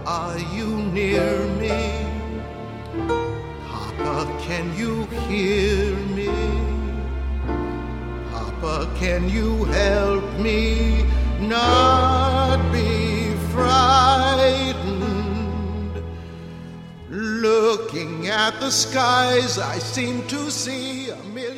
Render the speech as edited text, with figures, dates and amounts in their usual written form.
are you near me? Papa, can you hear me? Papa, can you help me not be frightened? Looking at the skies, I seem to see a million